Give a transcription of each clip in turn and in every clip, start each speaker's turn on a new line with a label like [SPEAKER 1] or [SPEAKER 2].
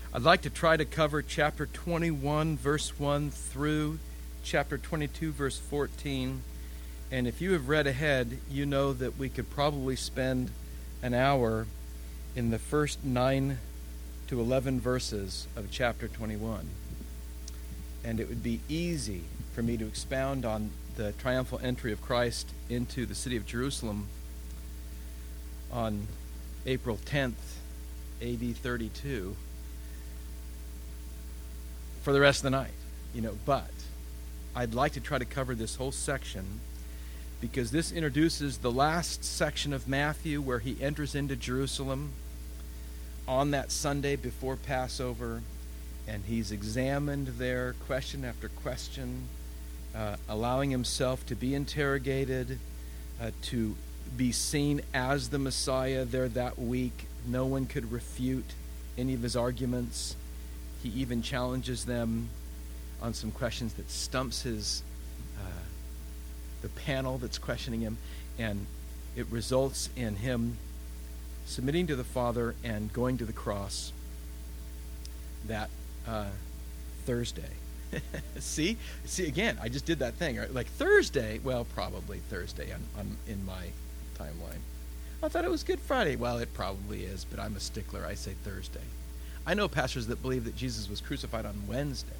[SPEAKER 1] I'd like to try to cover chapter 21, verse 1 through chapter 22, verse 14. And if you have read ahead, you know that we could probably spend an hour in the first 9 to 11 verses of chapter 21. And it would be easy for me to expound on the triumphal entry of Christ into the city of Jerusalem on April 10th, AD 32, for the rest of the night, but I'd like to try to cover this whole section because this introduces the last section of Matthew where he enters into Jerusalem on that Sunday before Passover, and he's examined there question after question, allowing himself to be interrogated, to be seen as the Messiah there that week. No one could refute any of his arguments. He even challenges them on some questions that stumps the panel that's questioning him, and it results in him submitting to the Father and going to the cross that Thursday. See again, I just did that thing, right? Like Thursday, well, probably Thursday in my timeline. I thought it was Good Friday. Well, it probably is, but I'm a stickler. I say Thursday. I know pastors that believe that Jesus was crucified on Wednesday.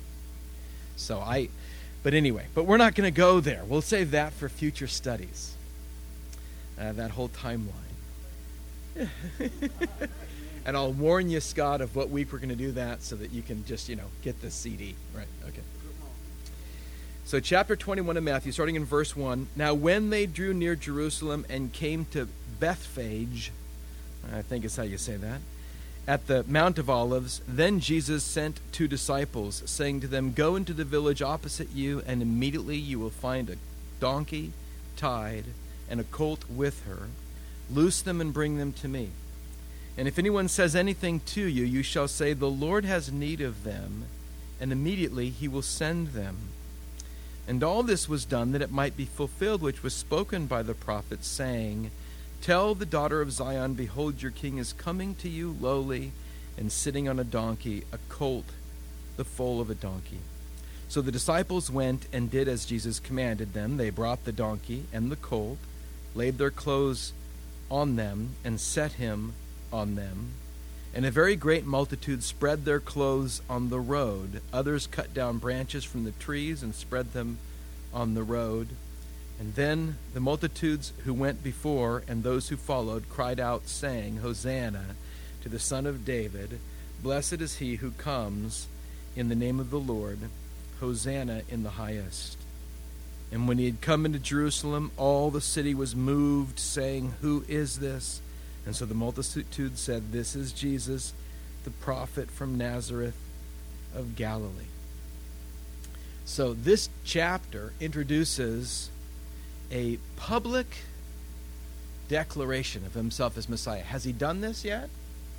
[SPEAKER 1] But we're not going to go there. We'll save that for future studies. That whole timeline. And I'll warn you, Scott, of what week we're going to do that so that you can just, get the CD. Right, okay. So chapter 21 of Matthew, starting in verse 1. Now when they drew near Jerusalem and came to Bethphage, I think is how you say that, at the Mount of Olives, then Jesus sent 2 disciples, saying to them, Go into the village opposite you, and immediately you will find a donkey tied and a colt with her. Loose them and bring them to me. And if anyone says anything to you, you shall say, The Lord has need of them, and immediately he will send them. And all this was done that it might be fulfilled, which was spoken by the prophet, saying, Tell the daughter of Zion, Behold, your king is coming to you lowly and sitting on a donkey, a colt, the foal of a donkey. So the disciples went and did as Jesus commanded them. They brought the donkey and the colt, laid their clothes on them, and set him on them. And a very great multitude spread their clothes on the road. Others cut down branches from the trees and spread them on the road. And then the multitudes who went before and those who followed cried out, saying, Hosanna to the Son of David. Blessed is he who comes in the name of the Lord. Hosanna in the highest. And when he had come into Jerusalem, all the city was moved, saying, Who is this? And so the multitude said, This is Jesus, the prophet from Nazareth of Galilee. So this chapter introduces a public declaration of himself as Messiah. Has he done this yet?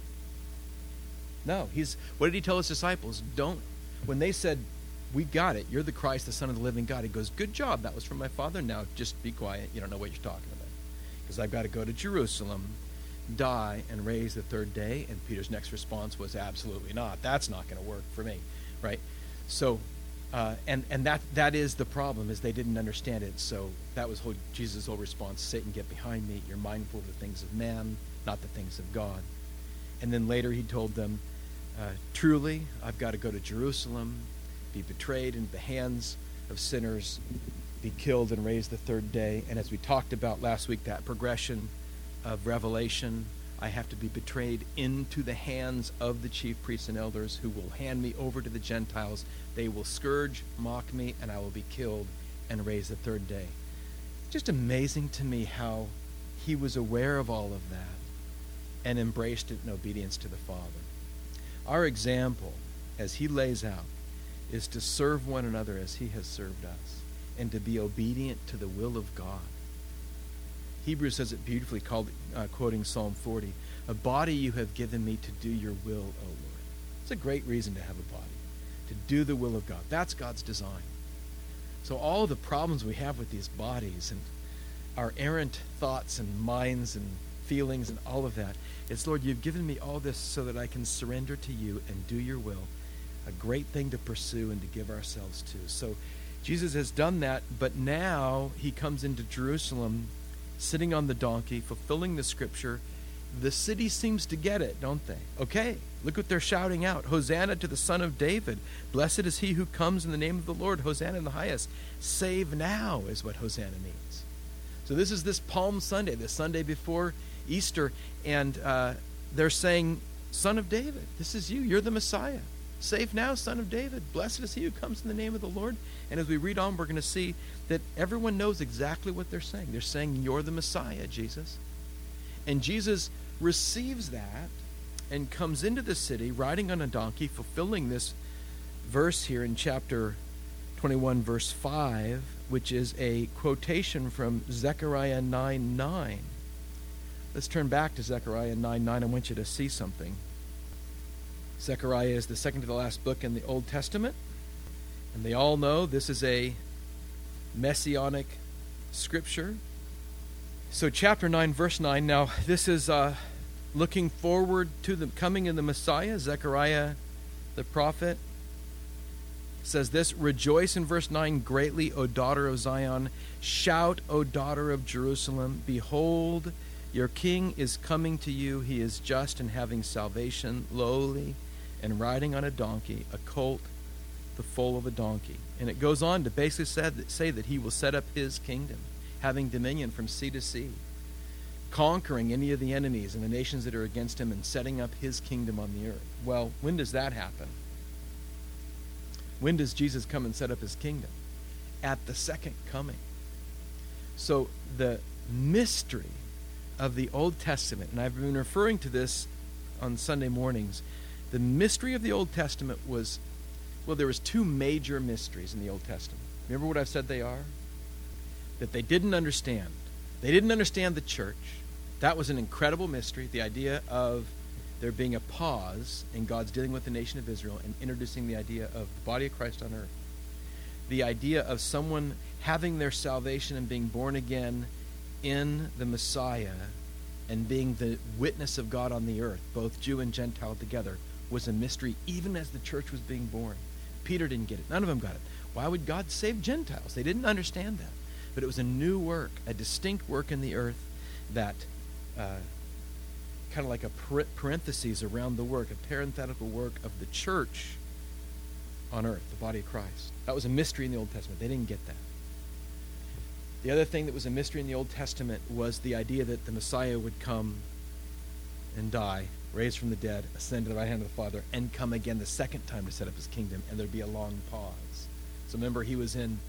[SPEAKER 1] No. What did he tell his disciples? When they said, We got it, you're the Christ, the Son of the living God, he goes, Good job, that was from my Father. Now just be quiet. You don't know what you're talking about. Because I've got to go to Jerusalem, die, and raise the third day. And Peter's next response was, Absolutely not. That's not going to work for me. Right? So, and that is the problem, is they didn't understand it. So that was Jesus' whole response. Satan, get behind me. You're mindful of the things of man, not the things of God. And then later he told them, Truly, I've got to go to Jerusalem, be betrayed into the hands of sinners, be killed and raised the third day. And as we talked about last week, that progression of revelation, I have to be betrayed into the hands of the chief priests and elders, who will hand me over to the Gentiles. They will scourge, mock me, and I will be killed and raised the third day. Just amazing to me how he was aware of all of that and embraced it in obedience to the Father. Our example, as he lays out, is to serve one another as he has served us, and to be obedient to the will of God. Hebrews says it beautifully, quoting Psalm 40, A body you have given me to do your will, O Lord. It's a great reason to have a body, to do the will of God. That's God's design. So all the problems we have with these bodies and our errant thoughts and minds and feelings and all of that. It's, Lord, you've given me all this so that I can surrender to you and do your will. A great thing to pursue and to give ourselves to. So Jesus has done that, but now he comes into Jerusalem sitting on the donkey, fulfilling the scripture. The city seems to get it, don't they? Okay, look what they're shouting out. Hosanna to the Son of David. Blessed is he who comes in the name of the Lord. Hosanna in the highest. Save now is what Hosanna means. So this is this Palm Sunday, the Sunday before Easter, and they're saying, Son of David, this is you. You're the Messiah. Save now, Son of David. Blessed is he who comes in the name of the Lord. And as we read on, we're going to see that everyone knows exactly what they're saying. They're saying, you're the Messiah, Jesus. And Jesus receives that and comes into the city riding on a donkey, fulfilling this verse here in chapter 21, verse 5, which is a quotation from Zechariah 9:9. Let's turn back to Zechariah 9:9. I want you to see something. Zechariah is the second to the last book in the Old Testament, and they all know this is a messianic scripture. So chapter 9, verse 9, now this is looking forward to the coming of the Messiah. Zechariah, the prophet, says this, rejoice in verse 9 greatly, O daughter of Zion. Shout, O daughter of Jerusalem. Behold, your king is coming to you. He is just and having salvation, lowly, and riding on a donkey, a colt, the foal of a donkey. And it goes on to basically say that he will set up his kingdom, having dominion from sea to sea, conquering any of the enemies and the nations that are against him and setting up his kingdom on the earth. Well, when does that happen? When does Jesus come and set up his kingdom? At the second coming. So the mystery of the Old Testament, and I've been referring to this on Sunday mornings, the mystery of the Old Testament was, well, there was two major mysteries in the Old Testament. Remember what I've said they are? That they didn't understand. They didn't understand the church. That was an incredible mystery, the idea of there being a pause in God's dealing with the nation of Israel and introducing the idea of the body of Christ on earth. The idea of someone having their salvation and being born again in the Messiah and being the witness of God on the earth, both Jew and Gentile together, was a mystery even as the church was being born. Peter didn't get it. None of them got it. Why would God save Gentiles? They didn't understand that. But it was a new work, a distinct work in the earth that kind of like a parenthesis around the work, a parenthetical work of the church on earth, the body of Christ. That was a mystery in the Old Testament. They didn't get that. The other thing that was a mystery in the Old Testament was the idea that the Messiah would come and die, raised from the dead, ascend to the right hand of the Father, and come again the second time to set up his kingdom, and there'd be a long pause. So remember, he was in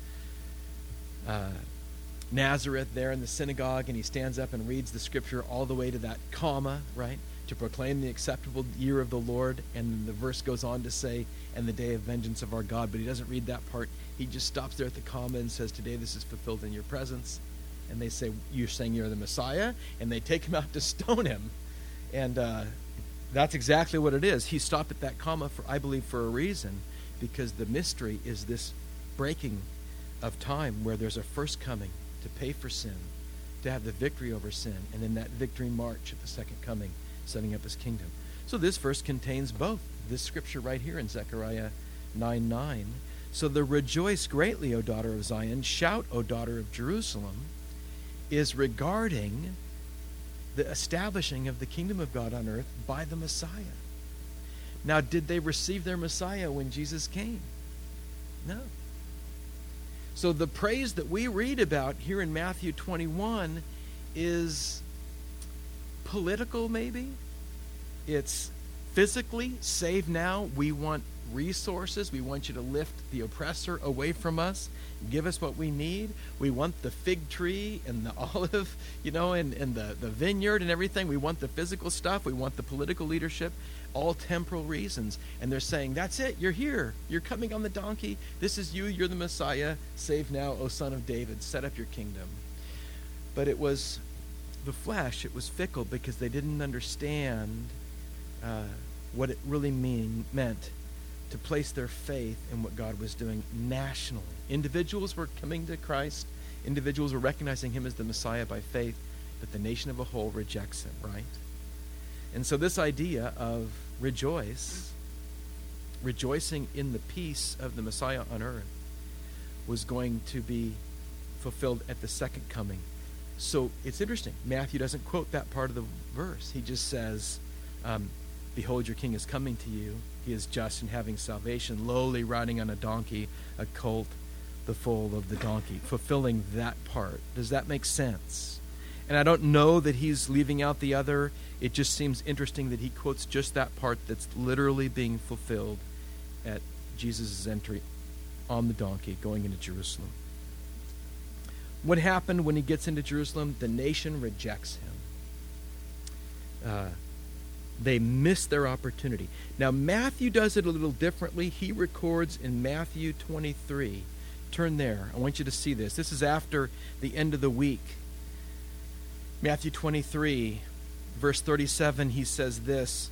[SPEAKER 1] Nazareth there in the synagogue, and he stands up and reads the scripture all the way to that comma, right? To proclaim the acceptable year of the Lord, and the verse goes on to say, and the day of vengeance of our God, but he doesn't read that part. He just stops there at the comma and says, today this is fulfilled in your presence. And they say, you're saying you're the Messiah? And they take him out to stone him. And that's exactly what it is. He stopped at that comma, I believe, for a reason, because the mystery is this breaking of time where there's a first coming to pay for sin, to have the victory over sin, and then that victory march at the second coming, setting up his kingdom. So this verse contains both. This scripture right here in Zechariah 9:9. So the rejoice greatly, O daughter of Zion, shout, O daughter of Jerusalem, is regarding the establishing of the kingdom of God on earth by the Messiah. Now, did they receive their Messiah when Jesus came? No. So the praise that we read about here in Matthew 21 is political, maybe. It's physically, save now. We want resources. We want you to lift the oppressor away from us. Give us what we need. We want the fig tree and the olive, and the vineyard and everything. We want the physical stuff. We want the political leadership. All temporal reasons. And they're saying, that's it. You're here. You're coming on the donkey. This is you. You're the Messiah. Save now, O Son of David. Set up your kingdom. But it was the flesh. It was fickle because they didn't understand what it really meant to place their faith in what God was doing nationally. Individuals were coming to Christ. Individuals were recognizing him as the Messiah by faith. but the nation of a whole rejects him, right? And so this idea of rejoicing in the peace of the Messiah on earth, was going to be fulfilled at the second coming. So it's interesting. Matthew doesn't quote that part of the verse. He just says, behold, your king is coming to you. He is just and having salvation, lowly riding on a donkey, a colt, the foal of the donkey, fulfilling that part. Does that make sense? And I don't know that he's leaving out the other. It just seems interesting that he quotes just that part that's literally being fulfilled at Jesus' entry on the donkey going into Jerusalem. What happened when he gets into Jerusalem? The nation rejects him. They miss their opportunity. Now, Matthew does it a little differently. He records in Matthew 23. Turn there. I want you to see this. This is after the end of the week. Matthew 23, verse 37, he says this,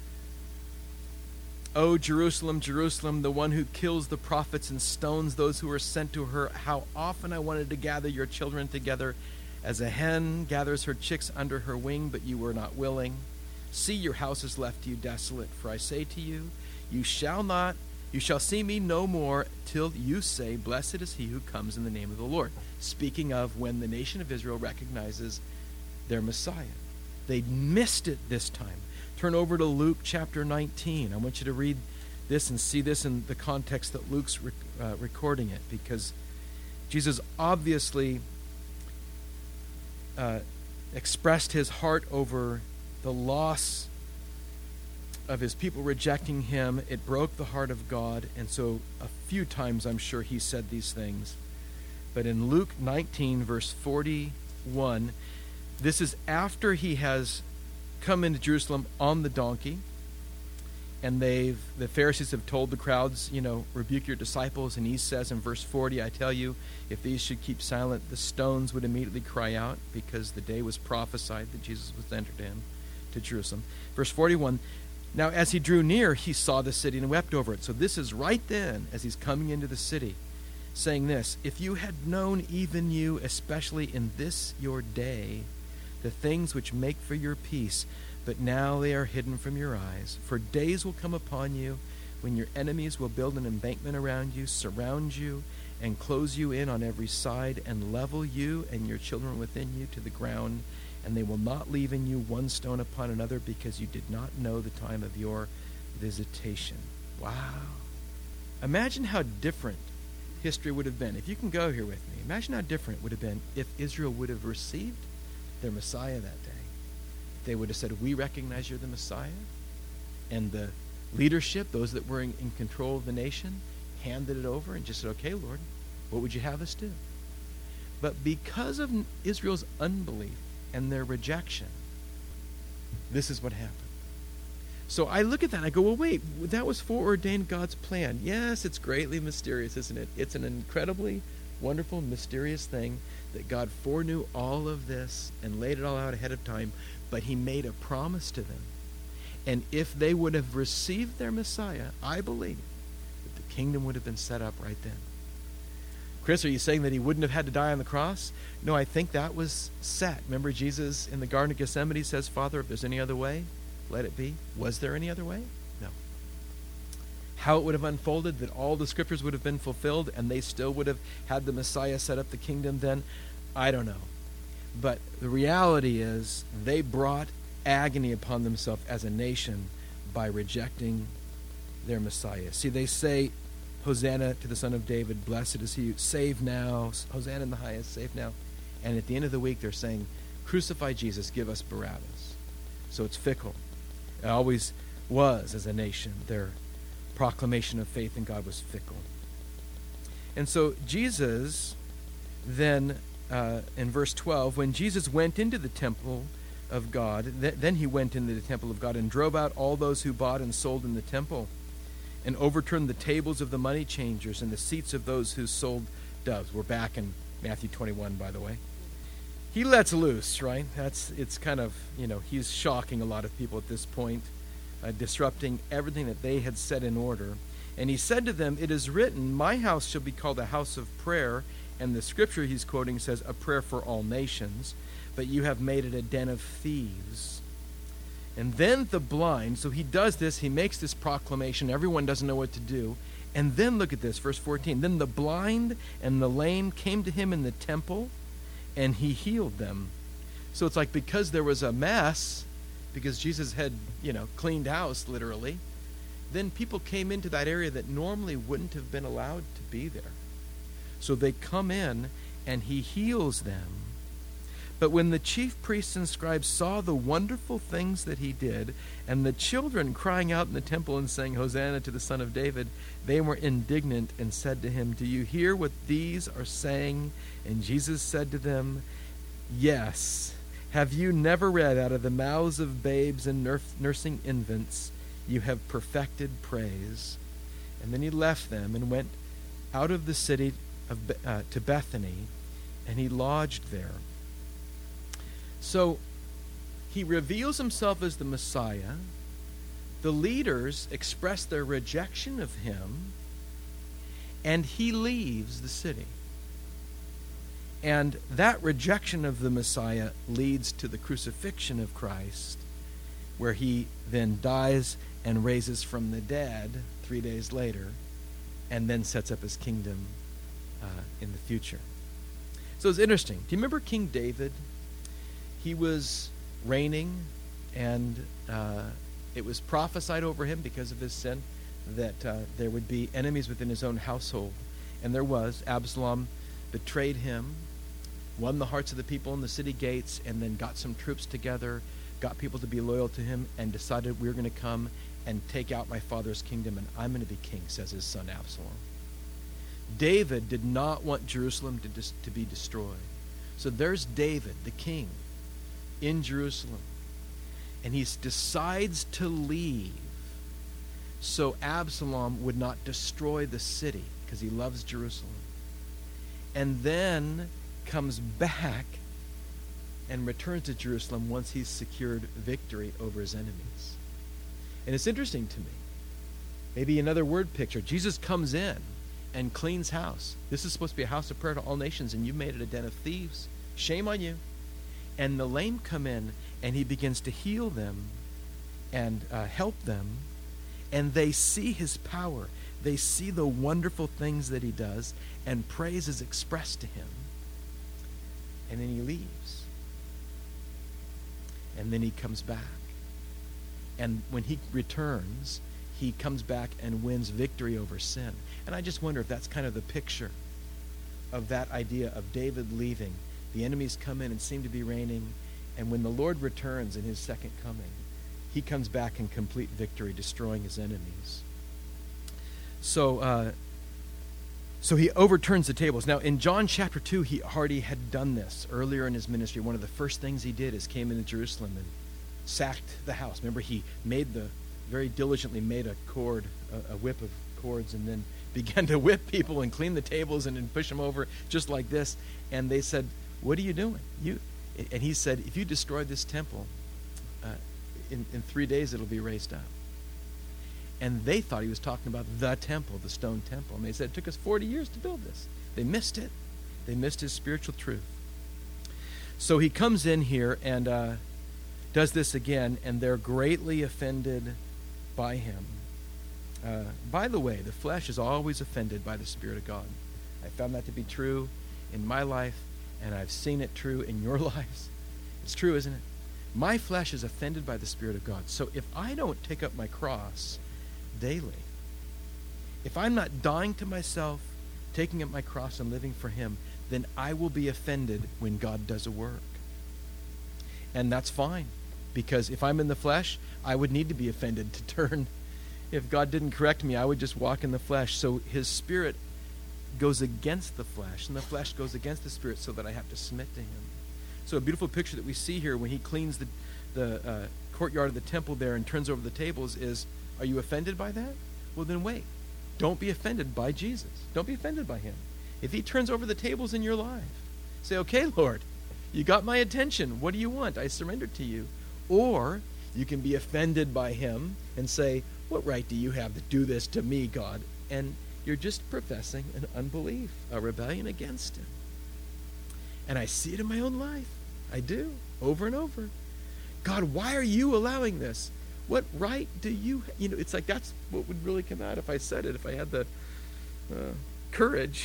[SPEAKER 1] O Jerusalem, Jerusalem, the one who kills the prophets and stones those who are sent to her, how often I wanted to gather your children together as a hen gathers her chicks under her wing, but you were not willing. See, your house is left you desolate, for I say to you, you shall see me no more till you say, blessed is he who comes in the name of the Lord. Speaking of when the nation of Israel recognizes their Messiah. They missed it this time. Turn over to Luke chapter 19. I want you to read this and see this in the context that Luke's recording it, because Jesus obviously expressed his heart over the loss of his people rejecting him. It broke the heart of God, and so a few times I'm sure he said these things. But in Luke 19, verse 41, this is after he has come into Jerusalem on the donkey, and the Pharisees have told the crowds, rebuke your disciples, and he says in verse 40, I tell you, if these should keep silent, the stones would immediately cry out, because the day was prophesied that Jesus was entered in to Jerusalem. Verse 41, now as he drew near, he saw the city and wept over it. So this is right then, as he's coming into the city, saying this, if you had known, even you, especially in this your day, the things which make for your peace, but now they are hidden from your eyes. For days will come upon you when your enemies will build an embankment around you, surround you, and close you in on every side, and level you and your children within you to the ground, and they will not leave in you one stone upon another, because you did not know the time of your visitation. Wow. Imagine how different history would have been. If you can go here with me, imagine how different it would have been if Israel would have received their Messiah that day. They would have said, we recognize you're the Messiah. And the leadership, those that were in control of the nation, handed it over and just said, okay, Lord, what would you have us do? But because of Israel's unbelief and their rejection, this is what happened. So I look at that and I go, well, wait, that was foreordained God's plan. Yes, it's greatly mysterious, isn't it? It's an incredibly wonderful, mysterious thing that God foreknew all of this and laid it all out ahead of time, but he made a promise to them. And if they would have received their Messiah, I believe that the kingdom would have been set up right then. Chris, are you saying that he wouldn't have had to die on the cross? No, I think that was set. Remember Jesus in the Garden of Gethsemane says, Father, if there's any other way, let it be. Was there any other way? No. How it would have unfolded, that all the scriptures would have been fulfilled and they still would have had the Messiah set up the kingdom then, I don't know. But the reality is they brought agony upon themselves as a nation by rejecting their Messiah. See, they say, Hosanna to the Son of David, blessed is he, save now, Hosanna in the highest, save now. And at the end of the week they're saying, crucify Jesus, give us Barabbas. So it's fickle. It always was as a nation. Their proclamation of faith in God was fickle. And so Jesus then, in verse 12, when Jesus went into the temple of God, then he went into the temple of God and drove out all those who bought and sold in the temple, and overturned the tables of the money changers and the seats of those who sold doves. We're back in Matthew 21, by the way. He lets loose, right? It's kind of, he's shocking a lot of people at this point, disrupting everything that they had set in order. And he said to them, it is written, my house shall be called a house of prayer. And the scripture he's quoting says, a prayer for all nations. but you have made it a den of thieves. And then the blind, so he does this, he makes this proclamation, everyone doesn't know what to do. And then look at this, verse 14. Then the blind and the lame came to him in the temple, and he healed them. So it's like because there was a mess, because Jesus had, cleaned house, literally, then people came into that area that normally wouldn't have been allowed to be there. So they come in, and he heals them. But when the chief priests and scribes saw the wonderful things that he did, and the children crying out in the temple and saying, Hosanna to the Son of David, they were indignant and said to him, Do you hear what these are saying? And Jesus said to them, Yes. Have you never read, out of the mouths of babes and nursing infants, you have perfected praise? And then he left them and went out of the city to Bethany, and he lodged there. So he reveals himself as the Messiah. The leaders express their rejection of him, and he leaves the city. And that rejection of the Messiah leads to the crucifixion of Christ, where he then dies and raises from the dead 3 days later, and then sets up his kingdom in the future. So it's interesting. Do you remember King David? He was reigning, and it was prophesied over him because of his sin that there would be enemies within his own household. And there was. Absalom betrayed him, won the hearts of the people in the city gates, and then got some troops together, got people to be loyal to him, and decided, we're going to come and take out my father's kingdom, and I'm going to be king, says his son Absalom. David did not want Jerusalem to be destroyed. So there's David, the king, in Jerusalem, and he decides to leave so Absalom would not destroy the city, because he loves Jerusalem, and then comes back and returns to Jerusalem once he's secured victory over his enemies. And it's interesting to me, maybe another word picture. Jesus comes in and cleans house. This is supposed to be a house of prayer to all nations, and you made it a den of thieves. Shame on you. And the lame come in, and he begins to heal them and help them, and they see his power. They see the wonderful things that he does, and praise is expressed to him. And then he leaves. And then he comes back. And when he returns, he comes back and wins victory over sin. And I just wonder if that's kind of the picture of that idea of David leaving. The enemies come in and seem to be reigning, and when the Lord returns in his second coming, he comes back in complete victory, destroying his enemies. So he overturns the tables. Now, in John chapter 2, he already had done this earlier in his ministry. One of the first things he did is came into Jerusalem and sacked the house. Remember, he very diligently made a whip of cords, and then began to whip people and clean the tables and then push them over just like this. And they said, what are you doing? And he said, if you destroy this temple, in 3 days it'll be raised up. And they thought he was talking about the temple, the stone temple. And they said, it took us 40 years to build this. They missed it. They missed his spiritual truth. So he comes in here and does this again, and they're greatly offended by him. By the way, the flesh is always offended by the Spirit of God. I found that to be true in my life, and I've seen it true in your lives. It's true, isn't it? My flesh is offended by the Spirit of God. So if I don't take up my cross daily, if I'm not dying to myself, taking up my cross and living for him, then I will be offended when God does a work. And that's fine, because if I'm in the flesh, I would need to be offended to turn. If God didn't correct me, I would just walk in the flesh. So his Spirit goes against the flesh, and the flesh goes against the Spirit, so that I have to submit to him. So a beautiful picture that we see here when he cleans the courtyard of the temple there and turns over the tables is, are you offended by that? Well, then wait. Don't be offended by Jesus. Don't be offended by him. If he turns over the tables in your life, say, okay, Lord, you got my attention. What do you want? I surrender to you. Or you can be offended by him and say, what right do you have to do this to me, God? And you're just professing an unbelief, a rebellion against him. And I see it in my own life. I do, over and over. God, why are you allowing this? What right do you, it's like that's what would really come out if I said it, if I had the courage,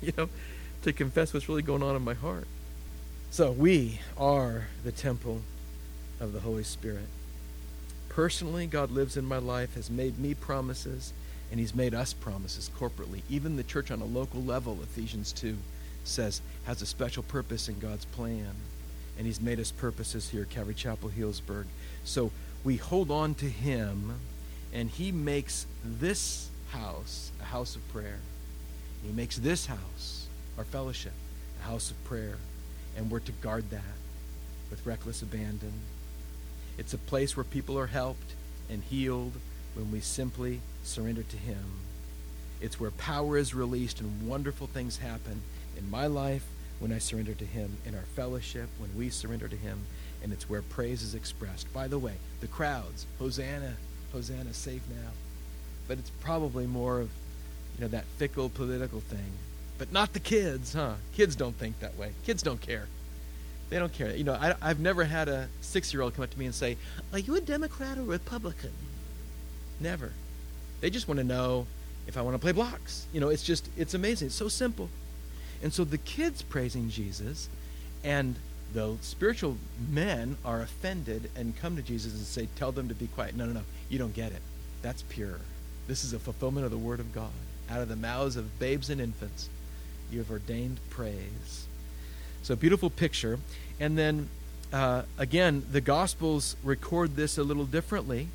[SPEAKER 1] to confess what's really going on in my heart. So we are the temple of the Holy Spirit. Personally, God lives in my life, has made me promises, and he's made us promises corporately. Even the church on a local level, Ephesians 2 says, has a special purpose in God's plan. And he's made us purposes here at Calvary Chapel, Healdsburg. So we hold on to him, and he makes this house a house of prayer. He makes this house, our fellowship, a house of prayer. And we're to guard that with reckless abandon. It's a place where people are helped and healed when we simply surrender to him. It's where power is released and wonderful things happen in my life when I surrender to him, in our fellowship when we surrender to him, and it's where praise is expressed. By the way, the crowds, Hosanna, Hosanna, save now. But it's probably more of, that fickle political thing. But not the kids, huh? Kids don't think that way. Kids don't care. They don't care. I've never had a 6-year-old come up to me and say, are you a Democrat or Republican? Never. They just want to know if I want to play blocks. It's amazing. It's so simple. And so the kids praising Jesus, and the spiritual men are offended and come to Jesus and say, tell them to be quiet. No, you don't get it. That's pure. This is a fulfillment of the word of God. Out of the mouths of babes and infants, you have ordained praise. So beautiful picture. And then, again, the Gospels record this a little differently.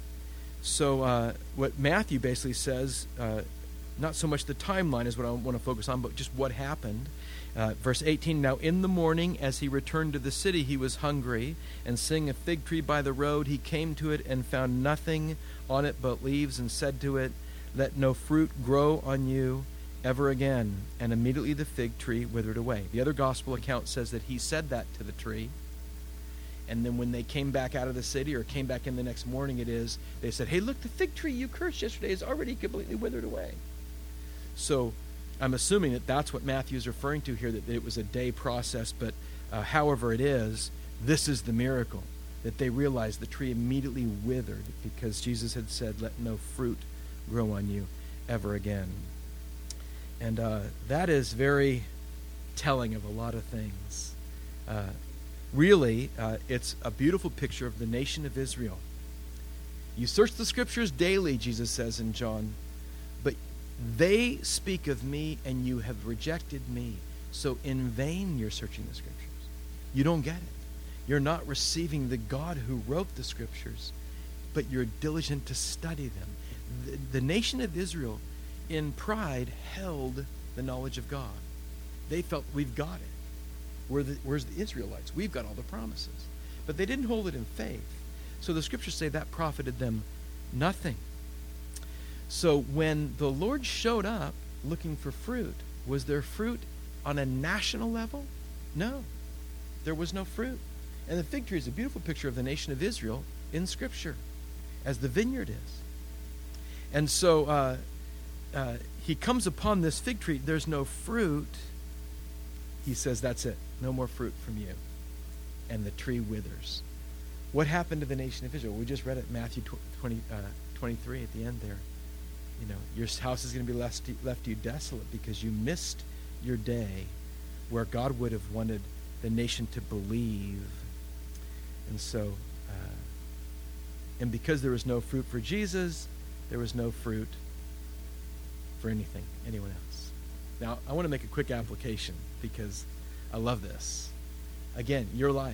[SPEAKER 1] So what Matthew basically says, not so much the timeline is what I want to focus on, but just what happened. Verse 18, now in the morning, as he returned to the city, he was hungry, and seeing a fig tree by the road, he came to it and found nothing on it but leaves, and said to it, let no fruit grow on you ever again. And immediately the fig tree withered away. The other gospel account says that he said that to the tree. And then when they came back out of the city, or came back in the next morning, they said, hey, look, the fig tree you cursed yesterday is already completely withered away. So I'm assuming that that's what Matthew is referring to here, that it was a day process. But however it is, this is the miracle, that they realized the tree immediately withered because Jesus had said, let no fruit grow on you ever again. And that is very telling of a lot of things. Really, it's a beautiful picture of the nation of Israel. You search the scriptures daily, Jesus says in John, but they speak of me and you have rejected me. So in vain you're searching the scriptures. You don't get it. You're not receiving the God who wrote the scriptures, but you're diligent to study them. The nation of Israel, in pride, held the knowledge of God. They felt, we've got it. Where's the Israelites? We've got all the promises. But they didn't hold it in faith. So the scriptures say that profited them nothing. So when the Lord showed up looking for fruit, was there fruit on a national level? No. There was no fruit. And the fig tree is a beautiful picture of the nation of Israel in Scripture, as the vineyard is. And so he comes upon this fig tree. There's no fruit. He says, that's it. No more fruit from you. And the tree withers. What happened to the nation of Israel? We just read it, Matthew 23 at the end there. Your house is going to be left you desolate because you missed your day where God would have wanted the nation to believe. And so, and because there was no fruit for Jesus, there was no fruit for anyone else. Now, I want to make a quick application because I love this. Again, your life.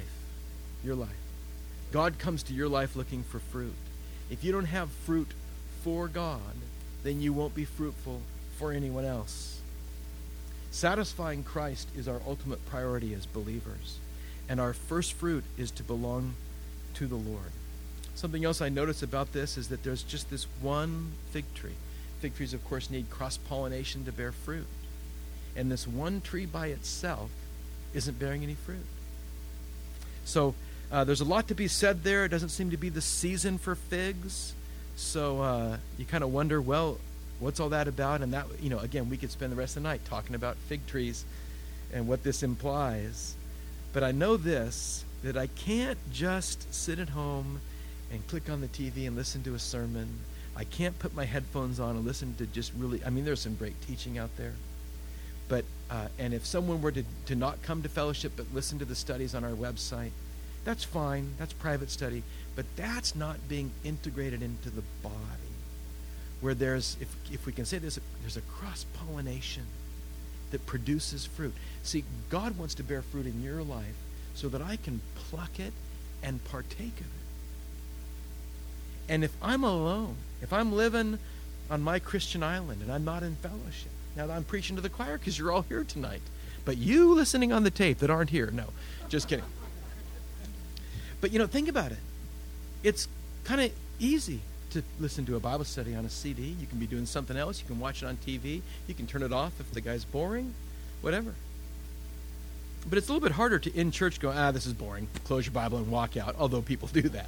[SPEAKER 1] God comes to your life looking for fruit. If you don't have fruit for God, then you won't be fruitful for anyone else. Satisfying Christ is our ultimate priority as believers. And our first fruit is to belong to the Lord. Something else I notice about this is that there's just this one fig tree. Fig trees, of course, need cross-pollination to bear fruit. And this one tree by itself isn't bearing any fruit. So there's a lot to be said there. It doesn't seem to be the season for figs. So you kind of wonder, well, what's all that about? And that, again, we could spend the rest of the night talking about fig trees and what this implies. But I know this, that I can't just sit at home and click on the TV and listen to a sermon. I can't put my headphones on and listen to just really, there's some great teaching out there. But, and if someone were to not come to fellowship but listen to the studies on our website, that's fine. That's private study. But that's not being integrated into the body. Where there's, if we can say this, there's a cross-pollination that produces fruit. See, God wants to bear fruit in your life so that I can pluck it and partake of it. And if I'm alone, if I'm living on my Christian island and I'm not in fellowship, now I'm preaching to the choir because you're all here tonight, but you listening on the tape that aren't here, no, just kidding. But think about it. It's kind of easy to listen to a Bible study on a CD. You can be doing something else. You can watch it on TV. You can turn it off if the guy's boring, whatever. But it's a little bit harder to in church go, this is boring. Close your Bible and walk out, although people do that.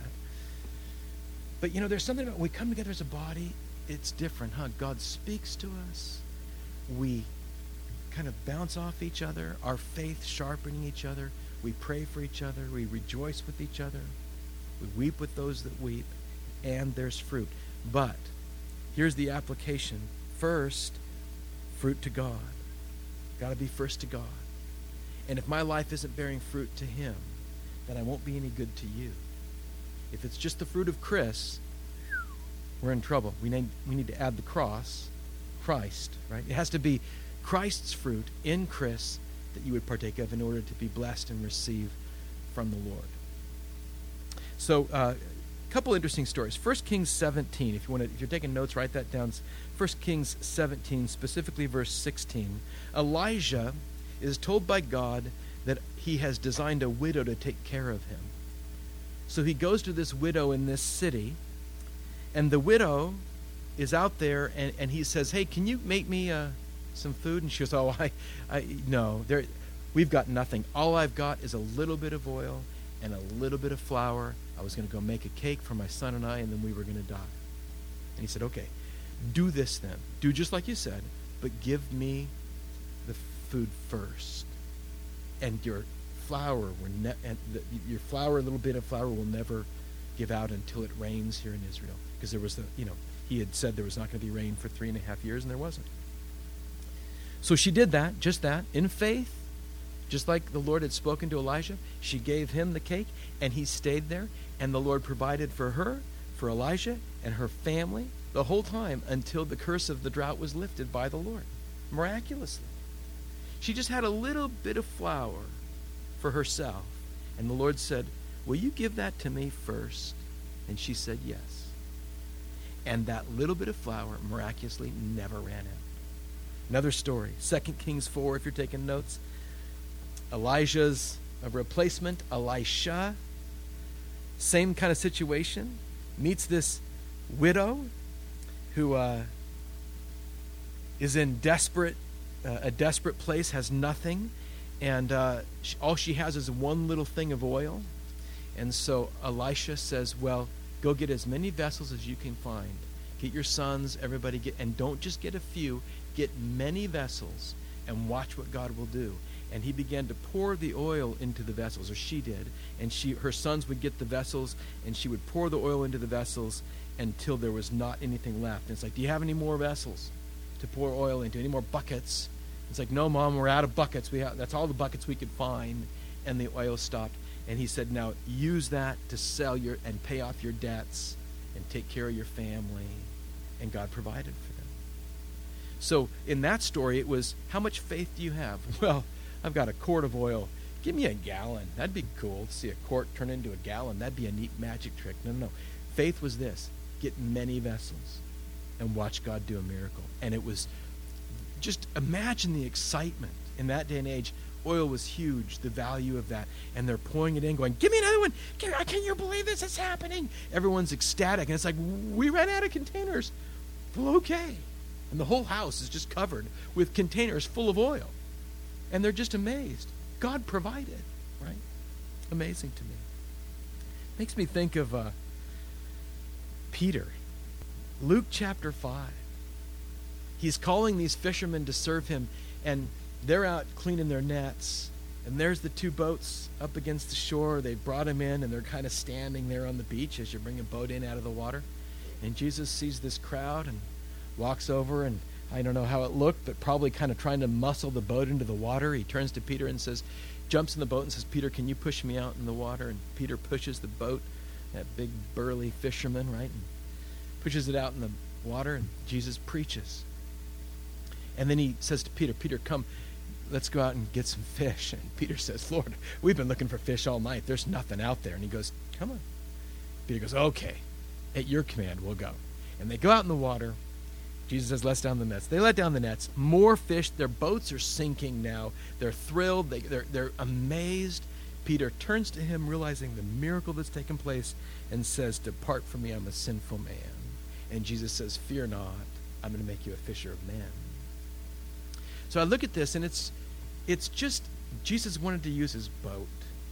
[SPEAKER 1] But there's something about when we come together as a body, it's different, huh? God speaks to us. We kind of bounce off each other, our faith sharpening each other. We pray for each other. We rejoice with each other. We weep with those that weep. And there's fruit. But here's the application. First, fruit to God. Got to be first to God. And if my life isn't bearing fruit to him, then I won't be any good to you. If it's just the fruit of Chris, we're in trouble. We need to add the cross, Christ, right? It has to be Christ's fruit in Chris that you would partake of in order to be blessed and receive from the Lord. So, a couple interesting stories. 1 Kings 17, if you're taking notes, write that down. 1 Kings 17, specifically verse 16. Elijah is told by God that he has designed a widow to take care of him. So he goes to this widow in this city, and the widow is out there, and he says, hey, can you make me some food? And she goes, no, we've got nothing. All I've got is a little bit of oil and a little bit of flour. I was going to go make a cake for my son and I, and then we were going to die. And he said, okay, do this then. Do just like you said, but give me the food first. And your flour, your flour, a little bit of flour will never give out until it rains here in Israel. Because there was he had said there was not going to be rain for 3.5 years, and there wasn't. So she did that, just that, in faith. Just like the Lord had spoken to Elijah, she gave him the cake, and he stayed there, and the Lord provided for her, for Elijah, and her family the whole time until the curse of the drought was lifted by the Lord, miraculously. She just had a little bit of flour for herself, and the Lord said, will you give that to me first? And she said yes. And that little bit of flour miraculously never ran out. Another story, 2 Kings 4, if you're taking notes. Elijah's replacement, Elisha, same kind of situation, meets this widow who is in a desperate place, has nothing, and all she has is one little thing of oil. And so Elisha says, well, go get as many vessels as you can find. Get your sons, everybody and don't just get a few, get many vessels and watch what God will do. And he began to pour the oil into the vessels, or she did. And her sons would get the vessels, and she would pour the oil into the vessels until there was not anything left. And it's like, do you have any more vessels to pour oil into? Any more buckets? It's like, no, Mom, we're out of buckets. That's all the buckets we could find. And the oil stopped. And he said, now use that to sell and pay off your debts and take care of your family. And God provided for them. So in that story, it was, how much faith do you have? Well, I've got a quart of oil. Give me a gallon. That'd be cool to see a quart turn into a gallon. That'd be a neat magic trick. No. Faith was this. Get many vessels and watch God do a miracle. And it was, just imagine the excitement in that day and age. Oil was huge, the value of that. And they're pouring it in, going, give me another one. Can you believe this is happening? Everyone's ecstatic. And it's like, we ran out of containers. Well, okay. And the whole house is just covered with containers full of oil. And they're just amazed. God provided, right? Amazing to me. Makes me think of Peter. Luke chapter 5. He's calling these fishermen to serve him, and they're out cleaning their nets, And there's the two boats up against the shore. They brought him in, and they're kind of standing there on the beach as you bring a boat in out of the water. And Jesus sees this crowd and walks over, and I don't know how it looked, but probably kind of trying to muscle the boat into the water. He turns to Peter and says, jumps in the boat and says, Peter, can you push me out in the water? And Peter pushes the boat, that big burly fisherman, right? And pushes it out in the water, and Jesus preaches. And then he says to Peter, Peter, come, let's go out and get some fish. And Peter says, Lord, we've been looking for fish all night. There's nothing out there. And he goes, come on. Peter goes, okay, at your command, we'll go. And they go out in the water. Jesus says, let down the nets. They let down the nets. More fish. Their boats are sinking now. They're thrilled. They're amazed. Peter turns to him, realizing the miracle that's taken place, and says, depart from me, I'm a sinful man. And Jesus says, fear not, I'm going to make you a fisher of men. So I look at this, and it's just, Jesus wanted to use his boat.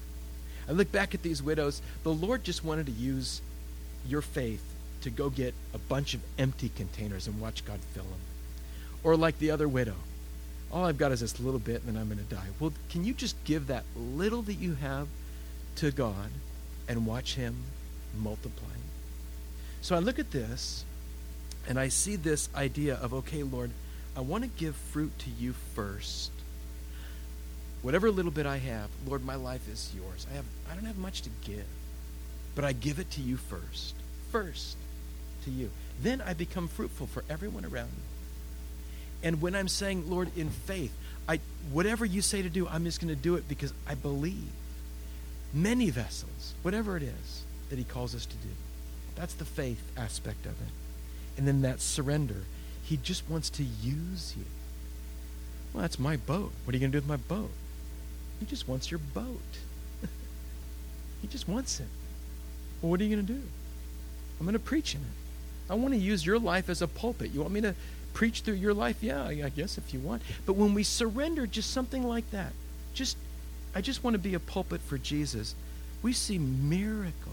[SPEAKER 1] I look back at these widows. The Lord just wanted to use your faith to go get a bunch of empty containers and watch God fill them. Or like the other widow, all I've got is this little bit, and then I'm going to die. Well, can you just give that little that you have to God and watch him multiply? So I look at this, and I see this idea of, okay, Lord, I want to give fruit to you first. Whatever little bit I have, Lord, my life is yours. I don't have much to give, but I give it to you first. First to you. Then I become fruitful for everyone around me. And when I'm saying, Lord, in faith, whatever you say to do, I'm just going to do it because I believe. Many vessels, whatever it is that he calls us to do. That's the faith aspect of it. And then that surrender. He just wants to use you. Well, that's my boat. What are you going to do with my boat? He just wants your boat. He just wants it. Well, what are you going to do? I'm going to preach in it. I want to use your life as a pulpit. You want me to preach through your life? Yeah, I guess if you want. But when we surrender just something like that, I just want to be a pulpit for Jesus, we see miracles.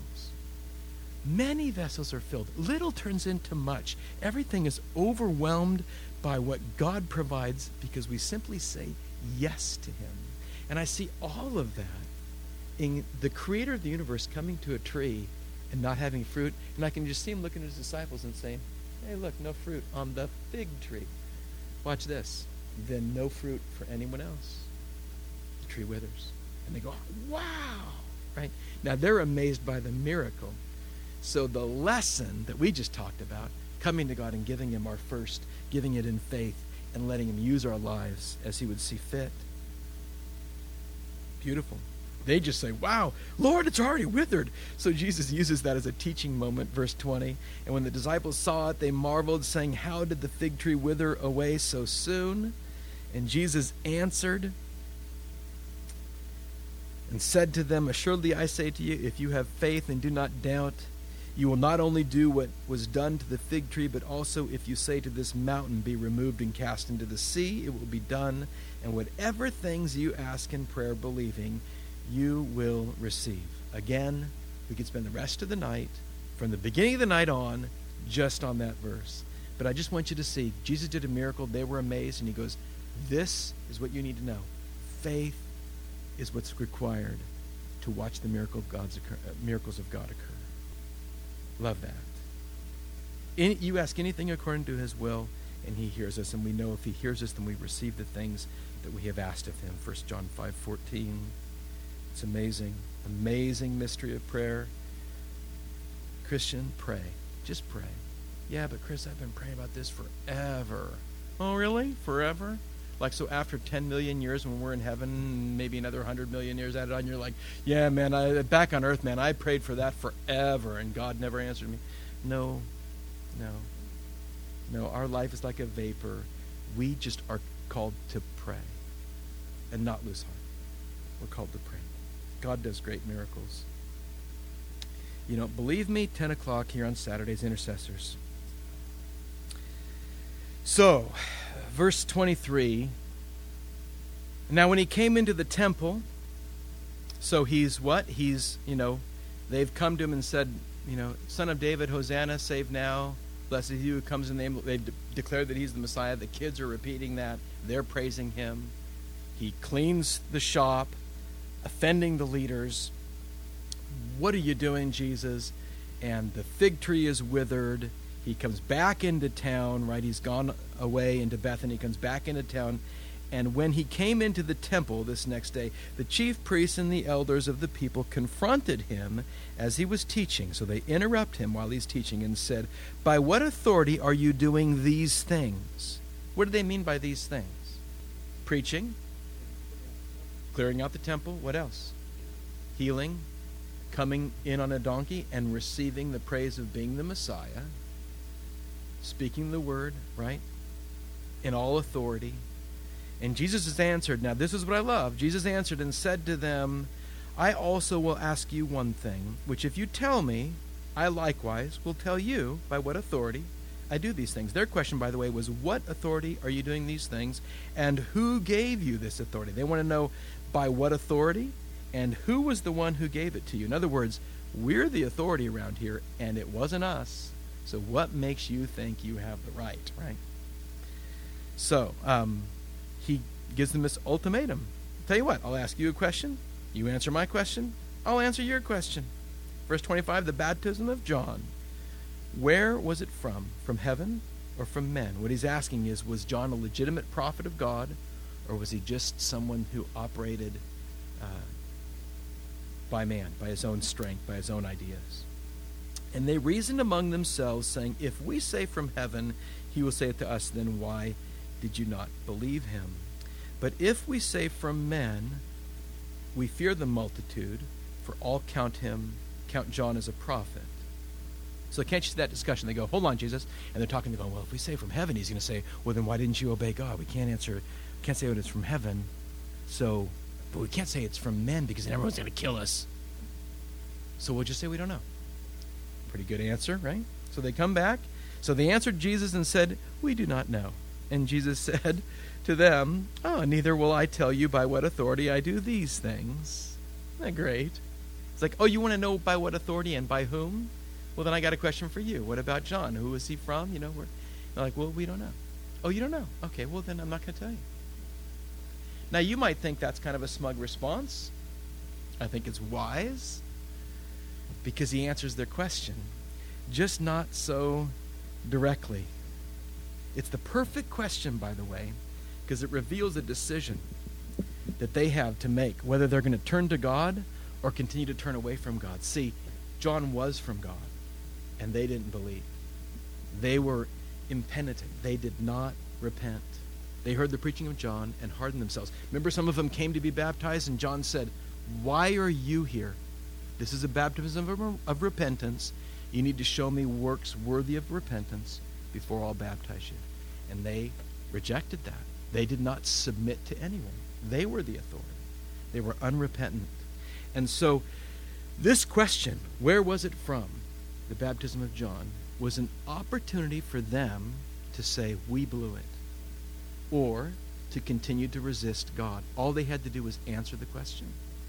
[SPEAKER 1] Many vessels are filled. Little turns into much. Everything is overwhelmed by what God provides because we simply say yes to him. And I see all of that in the creator of the universe coming to a tree and not having fruit. And I can just see him looking at his disciples and saying, hey, look, no fruit on the fig tree. Watch this. Then no fruit for anyone else. The tree withers. And they go, wow. Right? Now they're amazed by the miracle. So the lesson that we just talked about, coming to God and giving him our first, giving it in faith, and letting him use our lives as he would see fit. Beautiful. They just say, wow, Lord, it's already withered. So Jesus uses that as a teaching moment, verse 20. And when the disciples saw it, they marveled, saying, how did the fig tree wither away so soon? And Jesus answered and said to them, assuredly I say to you, if you have faith and do not doubt, you will not only do what was done to the fig tree, but also if you say to this mountain, be removed and cast into the sea, it will be done. And whatever things you ask in prayer, believing, you will receive. Again, we could spend the rest of the night, from the beginning of the night on, just on that verse. But I just want you to see, Jesus did a miracle. They were amazed. And he goes, this is what you need to know. Faith is what's required to watch the miracles of God occur. Love that. You ask anything according to his will, and he hears us. And we know if he hears us, then we receive the things that we have asked of him. 1 John 5:14. It's amazing. Amazing mystery of prayer. Christian, pray. Just pray. Yeah, but Chris, I've been praying about this forever. Oh, really? Forever? Like, so after 10 million years when we're in heaven, maybe another 100 million years added on, you're like, yeah, man, back on earth, man, I prayed for that forever, and God never answered me. No. Our life is like a vapor. We just are called to pray and not lose heart. We're called to pray. God does great miracles. You don't believe me? 10 o'clock here on Saturdays, Intercessors. So, verse 23. Now when he came into the temple, so he's what? They've come to him and said, Son of David, Hosanna, save now. Blessed is he who comes in the name. They've declared that he's the Messiah. The kids are repeating that. They're praising him. He cleans the shop. offending the leaders. What are you doing, Jesus? And the fig tree is withered. He comes back into town, right? He's gone away into Bethany. He comes back into town. And when he came into the temple this next day, the chief priests and the elders of the people confronted him as he was teaching. So they interrupt him while he's teaching and said, "By what authority are you doing these things?" What do they mean by these things? Preaching, clearing out the temple, what else? Healing, coming in on a donkey and receiving the praise of being the Messiah, speaking the word, right? In all authority. And Jesus has answered, now this is what I love. Jesus answered and said to them, "I also will ask you one thing, which if you tell me, I likewise will tell you by what authority I do these things." Their question, by the way, was, what authority are you doing these things? And who gave you this authority? They want to know by what authority and who was the one who gave it to you. In other words, we're the authority around here, and it wasn't us. So what makes you think you have the right? So, he gives them this ultimatum. Tell you what, I'll ask you a question. You answer my question. I'll answer your question. Verse 25, the baptism of John. Where was it from? From heaven or from men? What he's asking is, was John a legitimate prophet of God, or was he just someone who operated by man, by his own strength, by his own ideas? And they reasoned among themselves, saying, if we say from heaven, he will say it to us, then why did you not believe him? But if we say from men, we fear the multitude, for all count John as a prophet. So can't you see that discussion? They go, hold on, Jesus. And they're talking, they're going, well, if we say from heaven, he's going to say, well, then why didn't you obey God? We can't say it's from heaven. So, but we can't say it's from men because then everyone's going to kill us. So we'll just say we don't know. Pretty good answer, right? So they come back. So they answered Jesus and said, we do not know. And Jesus said to them, neither will I tell you by what authority I do these things. Isn't that great? It's like, you want to know by what authority and by whom? Well, then I got a question for you. What about John? Who is he from? They're like, well, we don't know. Oh, you don't know? Okay, well, then I'm not going to tell you. Now, you might think that's kind of a smug response. I think it's wise because he answers their question, just not so directly. It's the perfect question, by the way, because it reveals a decision that they have to make, whether they're going to turn to God or continue to turn away from God. See, John was from God, and they didn't believe. They were impenitent. They did not repent. They heard the preaching of John and hardened themselves. Remember, some of them came to be baptized, and John said, why are you here? This is a baptism of repentance. You need to show me works worthy of repentance before I'll baptize you. And they rejected that. They did not submit to anyone. They were the authority. They were unrepentant. And so this question, where was it from, the baptism of John, was an opportunity for them to say, we blew it, or to continue to resist God. All they had to do was answer the question.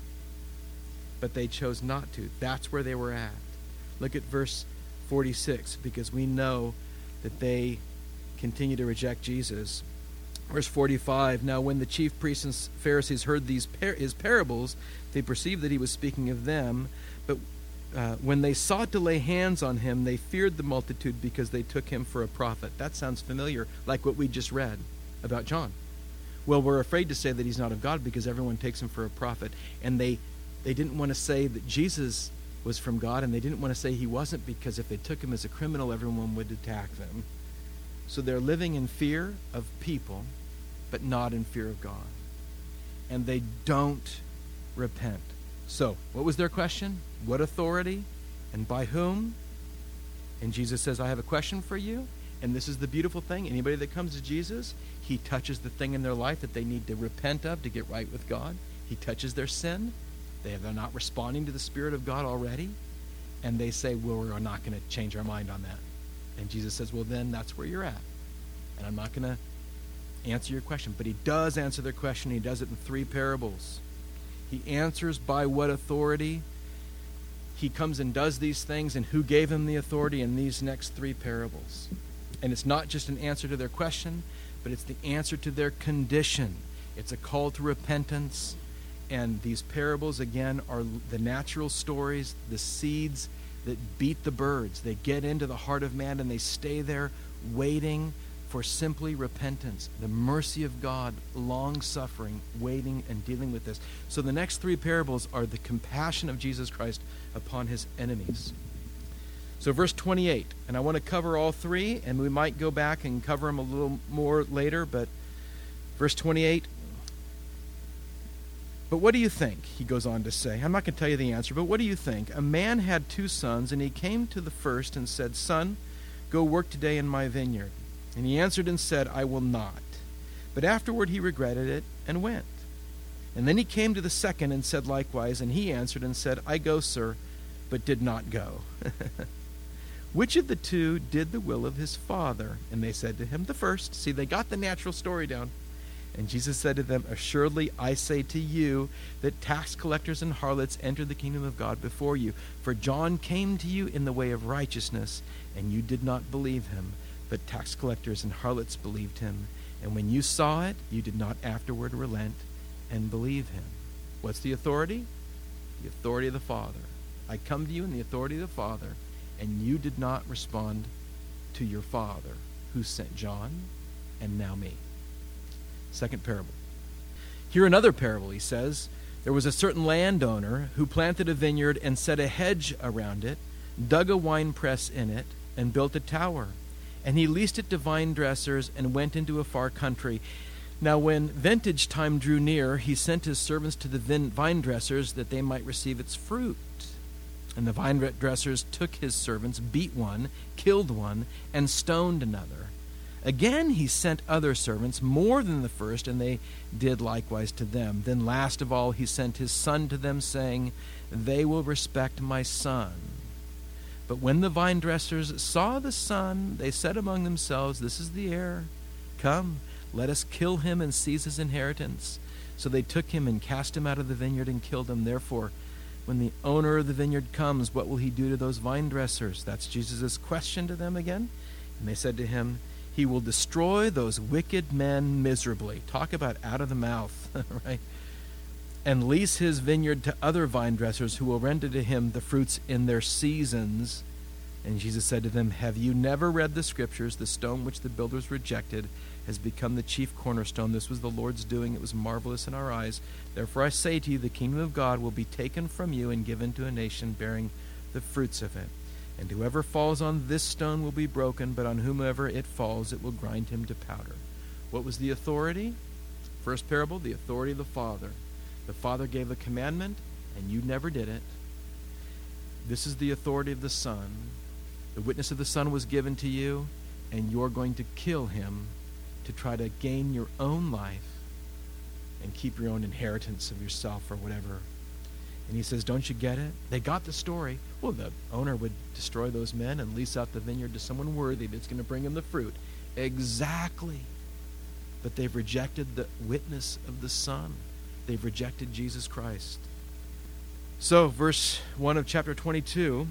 [SPEAKER 1] But they chose not to. That's where they were at. Look at verse 46, because we know that they continue to reject Jesus. Verse 45, now when the chief priests and Pharisees heard his parables, they perceived that he was speaking of them. But when they sought to lay hands on him, they feared the multitude because they took him for a prophet. That sounds familiar, like what we just read about John. Well, we're afraid to say that he's not of God because everyone takes him for a prophet. And they didn't want to say that Jesus was from God, and they didn't want to say he wasn't because if they took him as a criminal, everyone would attack them. So they're living in fear of people, but not in fear of God. And they don't repent. So, what was their question? What authority and by whom? And Jesus says, I have a question for you. And this is the beautiful thing. Anybody that comes to Jesus, he touches the thing in their life that they need to repent of to get right with God. He touches their sin. They're not responding to the Spirit of God already. And they say, well, we're not going to change our mind on that. And Jesus says, well, then that's where you're at. And I'm not going to answer your question. But he does answer their question. He does it in 3 parables. He answers by what authority he comes and does these things and who gave him the authority in these next 3 parables. And it's not just an answer to their question, but it's the answer to their condition. It's a call to repentance And these parables, again, are the natural stories, the seeds that beat the birds. They get into the heart of man and they stay there waiting for simply repentance, the mercy of God, long-suffering, waiting and dealing with this. So the next three parables are the compassion of Jesus Christ upon his enemies. So verse 28, and I want to cover all three, and we might go back and cover them a little more later, but verse 28, but what do you think? He goes on to say. I'm not going to tell you the answer, but what do you think? A man had 2 sons, and he came to the first and said, Son, go work today in my vineyard. And he answered and said, I will not. But afterward he regretted it and went. And then he came to the second and said likewise, and he answered and said, I go, sir, but did not go. Which of the 2 did the will of his father? And they said to him, the first. See, they got the natural story down. And Jesus said to them, assuredly I say to you that tax collectors and harlots enter the kingdom of God before you. For John came to you in the way of righteousness, and you did not believe him, but tax collectors and harlots believed him. And when you saw it, you did not afterward relent and believe him. What's the authority? The authority of the Father. I come to you in the authority of the Father, and you did not respond to your Father, who sent John and now me. Second parable. Here another parable, he says, there was a certain landowner who planted a vineyard and set a hedge around it, dug a winepress in it, and built a tower. And he leased it to vine dressers and went into a far country. Now when vintage time drew near, he sent his servants to the vine dressers that they might receive its fruit. And the vine dressers took his servants, beat one, killed one, and stoned another. Again he sent other servants, more than the first, and they did likewise to them. Then last of all he sent his son to them, saying, They will respect my son. But when the vine dressers saw the son, they said among themselves, This is the heir. Come, let us kill him and seize his inheritance. So they took him and cast him out of the vineyard and killed him. Therefore, when the owner of the vineyard comes, what will he do to those vine dressers? That's Jesus' question to them again. And they said to him, He will destroy those wicked men miserably. Talk about out of the mouth, right? And lease his vineyard to other vine dressers who will render to him the fruits in their seasons. And Jesus said to them, Have you never read the scriptures? The stone which the builders rejected has become the chief cornerstone. This was the Lord's doing. It was marvelous in our eyes. Therefore I say to you, the kingdom of God will be taken from you and given to a nation bearing the fruits of it. And whoever falls on this stone will be broken, but on whomever it falls, it will grind him to powder. What was the authority? First parable, the authority of the Father. The Father gave the commandment, and you never did it. This is the authority of the Son. The witness of the Son was given to you, and you're going to kill him to try to gain your own life and keep your own inheritance of yourself or whatever. And he says, don't you get it? They got the story. Well, the owner would destroy those men and lease out the vineyard to someone worthy that's going to bring him the fruit. Exactly. But they've rejected the witness of the Son. They've rejected Jesus Christ. So, verse 1 of chapter 22.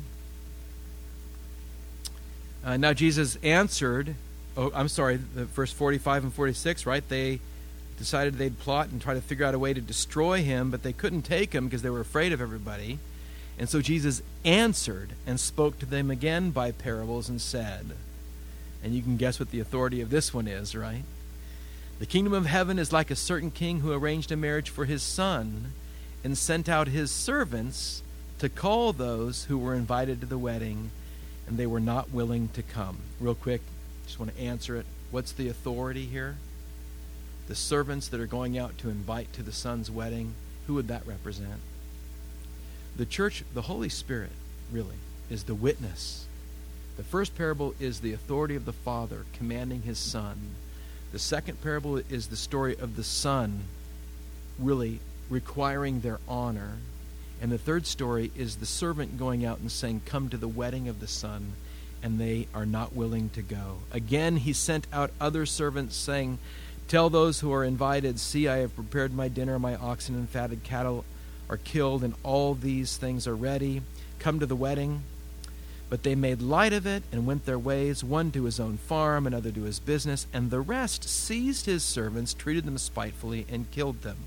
[SPEAKER 1] Now Jesus answered, verse 45 and 46, right? They decided they'd plot and try to figure out a way to destroy him, but they couldn't take him because they were afraid of everybody. And so Jesus answered and spoke to them again by parables and said, and you can guess what the authority of this one is, right? The kingdom of heaven is like a certain king who arranged a marriage for his son and sent out his servants to call those who were invited to the wedding, and they were not willing to come. Real quick, just want to answer it. What's the authority here? The servants that are going out to invite to the son's wedding, who would that represent? The church, the Holy Spirit, really, is the witness. The first parable is the authority of the Father commanding his Son. The second parable is the story of the Son really requiring their honor. And the third story is the servant going out and saying, come to the wedding of the Son, and they are not willing to go. Again, he sent out other servants saying, tell those who are invited, see, I have prepared my dinner, my oxen and fatted cattle are killed, and all these things are ready. Come to the wedding. But they made light of it and went their ways, one to his own farm, another to his business, and the rest seized his servants, treated them spitefully, and killed them.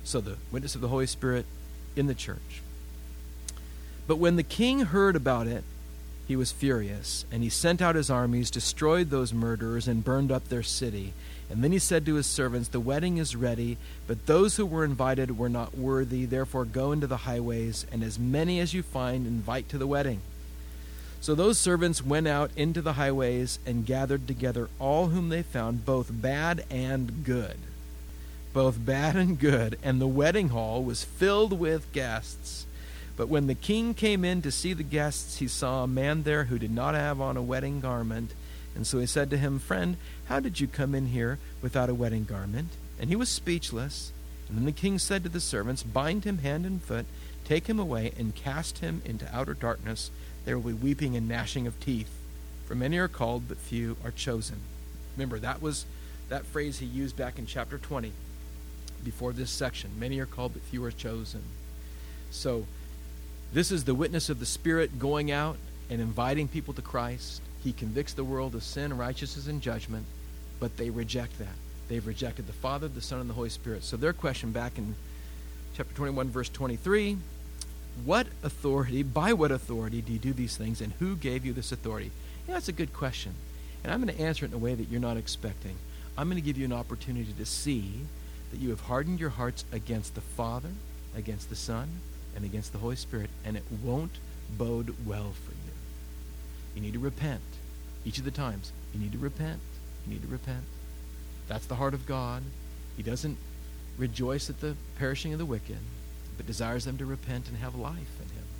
[SPEAKER 1] So the witness of the Holy Spirit in the church. But when the king heard about it, he was furious, and he sent out his armies, destroyed those murderers, and burned up their city. And then he said to his servants, "The wedding is ready, but those who were invited were not worthy. Therefore go into the highways, and as many as you find, invite to the wedding." So those servants went out into the highways and gathered together all whom they found, both bad and good. Both bad and good. And the wedding hall was filled with guests. But when the king came in to see the guests, he saw a man there who did not have on a wedding garment. And so he said to him, "Friend, how did you come in here without a wedding garment?" And he was speechless. And then the king said to the servants, "Bind him hand and foot, take him away, and cast him into outer darkness. There will be weeping and gnashing of teeth. For many are called, but few are chosen." Remember, that was that phrase he used back in chapter 20, before this section. Many are called, but few are chosen. So this is the witness of the Spirit going out and inviting people to Christ. He convicts the world of sin, righteousness, and judgment, but they reject that. They've rejected the Father, the Son, and the Holy Spirit. So their question back in chapter 21, verse 23, by what authority do you do these things, and who gave you this authority? Yeah, that's a good question. And I'm going to answer it in a way that you're not expecting. I'm going to give you an opportunity to see that you have hardened your hearts against the Father, against the Son, and against the Holy Spirit, and it won't bode well for you. You need to repent. Each of the times, you need to repent. You need to repent. That's the heart of God. He doesn't rejoice at the perishing of the wicked, but desires them to repent and have life in him.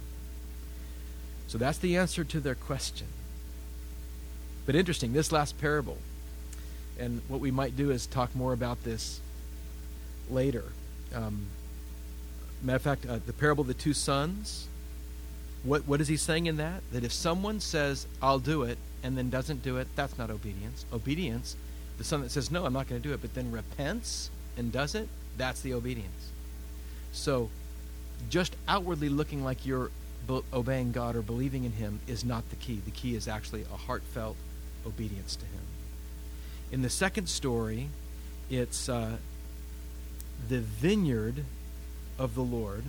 [SPEAKER 1] So that's the answer to their question. But interesting, this last parable, and what we might do is talk more about this later. Matter of fact, the parable of the two sons, what is he saying in that? That if someone says, "I'll do it," and then doesn't do it, that's not obedience. Obedience, the son that says, "No, I'm not going to do it," but then repents and does it, that's the obedience. So just outwardly looking like you're obeying God or believing in him is not the key. The key is actually a heartfelt obedience to him. In the second story, it's the vineyard of the Lord,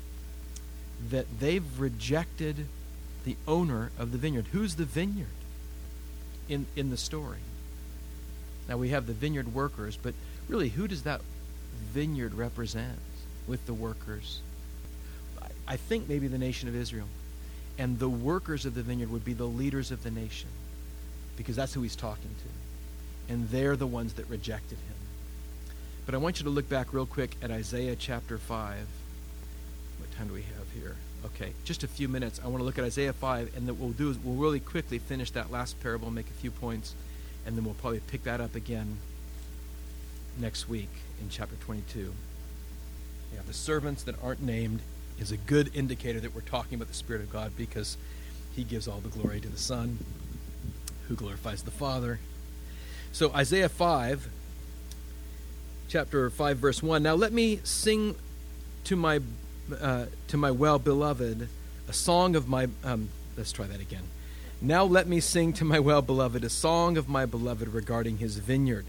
[SPEAKER 1] that they've rejected the owner of the vineyard. Who's the vineyard in the story? Now we have the vineyard workers, but really who does that vineyard represent with the workers? I think maybe the nation of Israel. And the workers of the vineyard would be the leaders of the nation, because that's who he's talking to. And they're the ones that rejected him. But I want you to look back real quick at Isaiah chapter 5. What time do we have here? Okay, just a few minutes. I want to look at Isaiah 5, and what we'll do is we'll really quickly finish that last parable and make a few points, and then we'll probably pick that up again next week in chapter 22. Yeah, the servants that aren't named is a good indicator that we're talking about the Spirit of God, because he gives all the glory to the Son, who glorifies the Father. So Isaiah 5, chapter 5, verse 1. "Now let me sing to my well-beloved a song of my..." let's try that again. "Now let me sing to my well-beloved a song of my beloved regarding his vineyard.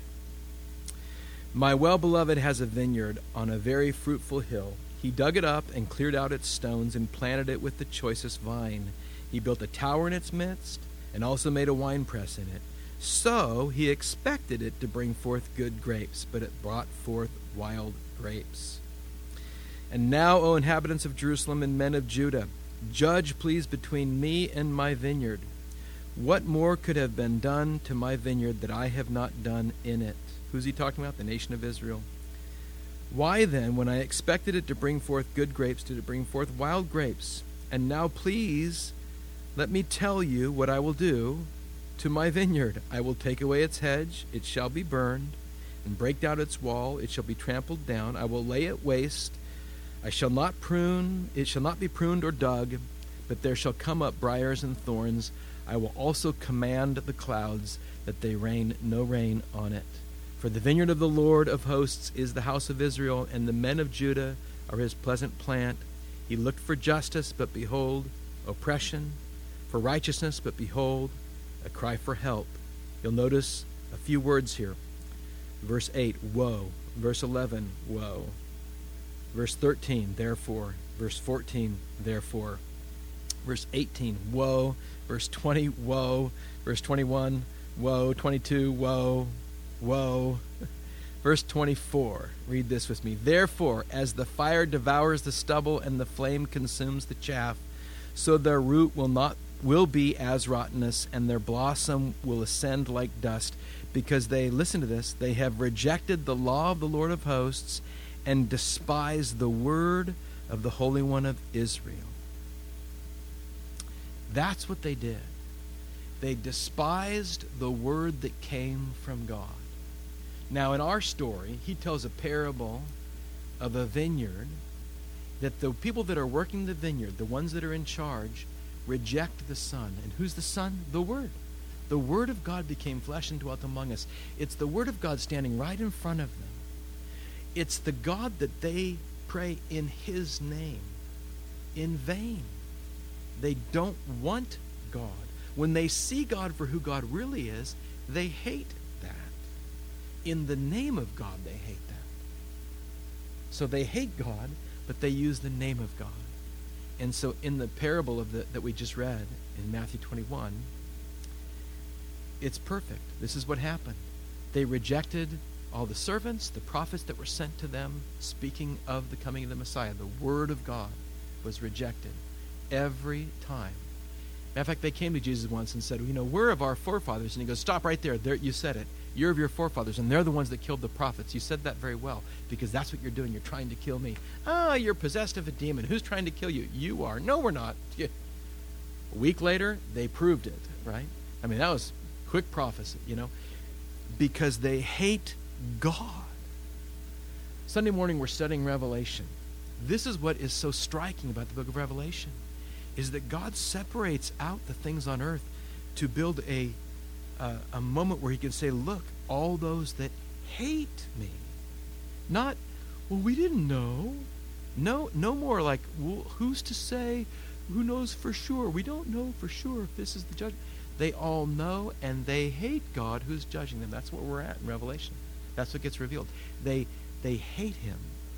[SPEAKER 1] My well-beloved has a vineyard on a very fruitful hill. He dug it up and cleared out its stones and planted it with the choicest vine. He built a tower in its midst and also made a winepress in it. So he expected it to bring forth good grapes, but it brought forth wild grapes. And now, O inhabitants of Jerusalem and men of Judah, judge, please, between me and my vineyard. What more could have been done to my vineyard that I have not done in it?" Who's he talking about? The nation of Israel. "Why then, when I expected it to bring forth good grapes, did it bring forth wild grapes? And now, please, let me tell you what I will do to my vineyard. I will take away its hedge, it shall be burned, and break down its wall, it shall be trampled down. I will lay it waste. It shall not be pruned or dug, but there shall come up briars and thorns. I will also command the clouds that they rain no rain on it. For the vineyard of the Lord of hosts is the house of Israel, and the men of Judah are his pleasant plant. He looked for justice, but behold, oppression, for righteousness, but behold, a cry for help." You'll notice a few words here. Verse 8, woe. Verse 11, woe. Verse 13, therefore. Verse 14, therefore. Verse 18, woe. Verse 20, woe. Verse 21, woe. 22, woe. Woe. Verse 24, read this with me. Therefore, as the fire devours the stubble and the flame consumes the chaff, so their root will be as rottenness, and their blossom will ascend like dust, because they, listen to this, they have rejected the law of the Lord of hosts and despised the word of the Holy One of Israel. That's what they did. They despised the word that came from God. Now, in our story, he tells a parable of a vineyard that the people that are working the vineyard, the ones that are in charge, reject the Son. And who's the Son? The Word. The Word of God became flesh and dwelt among us. It's the Word of God standing right in front of them. It's the God that they pray in His name in vain. They don't want God. When they see God for who God really is, they hate that. In the name of God, they hate that. So they hate God, but they use the name of God. And so in the parable of that we just read in Matthew 21, it's perfect. This is what happened. They rejected all the servants, the prophets that were sent to them, speaking of the coming of the Messiah. The word of God was rejected every time. Matter of fact, they came to Jesus once and said, we're of our forefathers. And he goes, stop right there. There, you said it. You're of your forefathers, and they're the ones that killed the prophets. You said that very well, because that's what you're doing. You're trying to kill me. You're possessed of a demon. Who's trying to kill you? You are. No, we're not. A week later, they proved it, right? I mean, that was quick prophecy, because they hate God. Sunday morning, we're studying Revelation. This is what is so striking about the book of Revelation, is that God separates out the things on earth to build a moment where he can say, look, all those that hate me. Not, well, we didn't know. No more like, well, who's to say? Who knows for sure? We don't know for sure if this is the judgment. They all know, and they hate God who's judging them. That's where we're at in Revelation. That's what gets revealed. They hate him.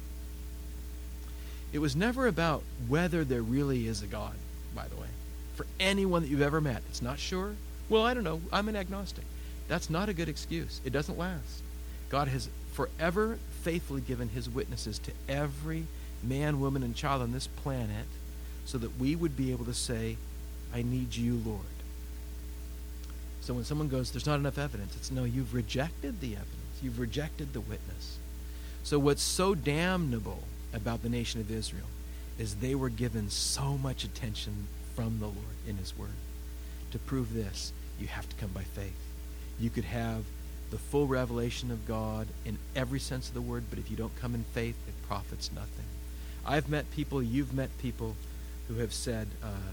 [SPEAKER 1] It was never about whether there really is a God, by the way. For anyone that you've ever met, it's not sure. Well, I don't know. I'm an agnostic. That's not a good excuse. It doesn't last. God has forever faithfully given his witnesses to every man, woman, and child on this planet so that we would be able to say, I need you, Lord. So when someone goes, there's not enough evidence, it's no, you've rejected the evidence. You've rejected the witness. So what's so damnable about the nation of Israel is they were given so much attention from the Lord in his word. To prove this, you have to come by faith. You could have the full revelation of God in every sense of the word, but if you don't come in faith, it profits nothing. I've met people, you've met people who have said,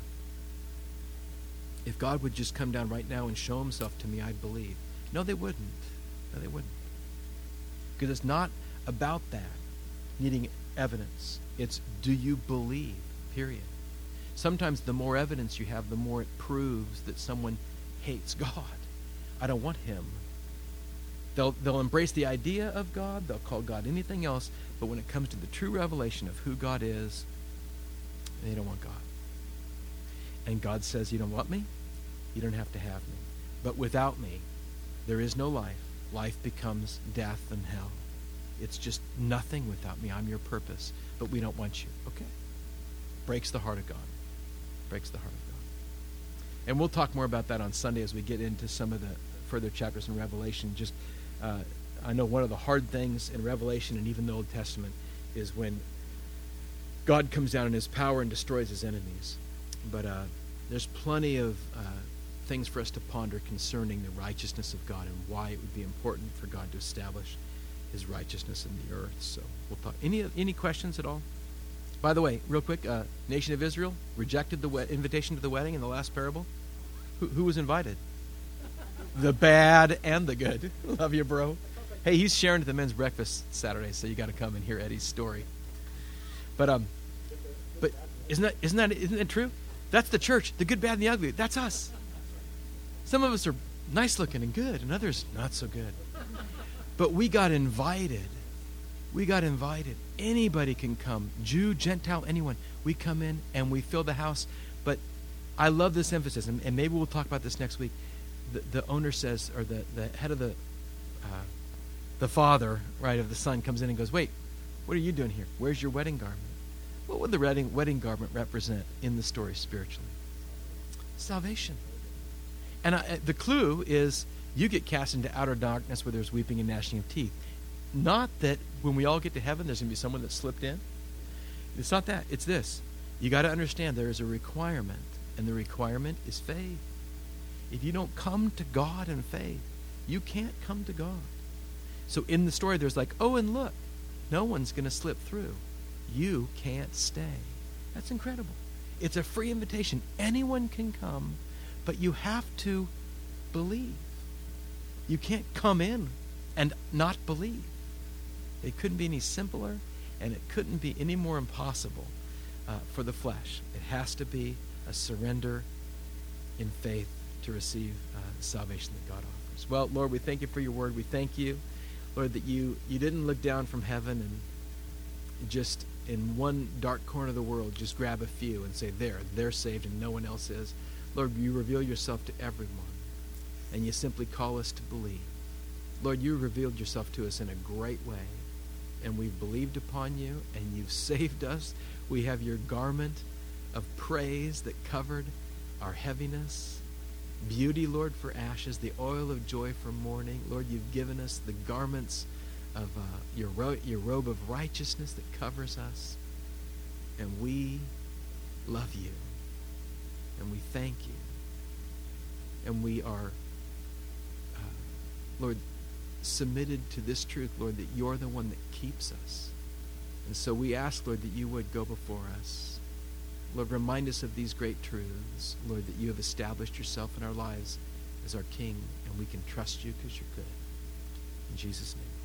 [SPEAKER 1] if God would just come down right now and show himself to me, I'd believe. No, they wouldn't. No, they wouldn't. Because it's not about that, needing evidence. It's, do you believe, period. Sometimes the more evidence you have, the more it proves that someone hates God. I don't want him. They'll embrace the idea of God. They'll call God anything else. But when it comes to the true revelation of who God is, they don't want God. And God says, you don't want me? You don't have to have me. But without me, there is no life. Life becomes death and hell. It's just nothing without me. I'm your purpose. But we don't want you. Okay? Breaks the heart of God. Breaks the heart of God. And we'll talk more about that on Sunday as we get into some of the further chapters in Revelation. Just, I know one of the hard things in Revelation and even the Old Testament is when God comes down in his power and destroys his enemies. But there's plenty of things for us to ponder concerning the righteousness of God and why it would be important for God to establish his righteousness in the earth. So we'll talk. Any questions at all? By the way, real quick, nation of Israel rejected the invitation to the wedding in the last parable. Who was invited? The bad and the good. Love you, bro. Hey, he's sharing at the men's breakfast Saturday, so you got to come and hear Eddie's story. But isn't that true? That's the church, the good, bad, and the ugly. That's us. Some of us are nice looking and good, and others not so good. But we got invited We got invited. Anybody can come. Jew, Gentile, anyone. We come in and we fill the house. But I love this emphasis, and maybe we'll talk about this next week. The owner says, or the head of the father, right, of the son comes in and goes, wait, what are you doing here? Where's your wedding garment? What would the wedding garment represent in the story spiritually? Salvation. And the clue is you get cast into outer darkness where there's weeping and gnashing of teeth. Not that when we all get to heaven, there's going to be someone that slipped in. It's not that. It's this. You got to understand there is a requirement, and the requirement is faith. If you don't come to God in faith, you can't come to God. So in the story, there's like, oh, and look, no one's going to slip through. You can't stay. That's incredible. It's a free invitation. Anyone can come, but you have to believe. You can't come in and not believe. It couldn't be any simpler, and it couldn't be any more impossible for the flesh. It has to be a surrender in faith to receive the salvation that God offers. Well, Lord, we thank you for your word. We thank you, Lord, that you didn't look down from heaven and just in one dark corner of the world just grab a few and say, they're saved and no one else is. Lord, you reveal yourself to everyone, and you simply call us to believe. Lord, you revealed yourself to us in a great way, and we've believed upon you, and you've saved us. We have your garment of praise that covered our heaviness. Beauty, Lord, for ashes, the oil of joy for mourning. Lord, you've given us the garments of your robe of righteousness that covers us. And we love you. And we thank you. And we are, Lord, submitted to this truth, Lord, that you're the one that keeps us. And so we ask, Lord, that you would go before us. Lord, remind us of these great truths, Lord, that you have established yourself in our lives as our King, and we can trust you because you're good. In Jesus' name.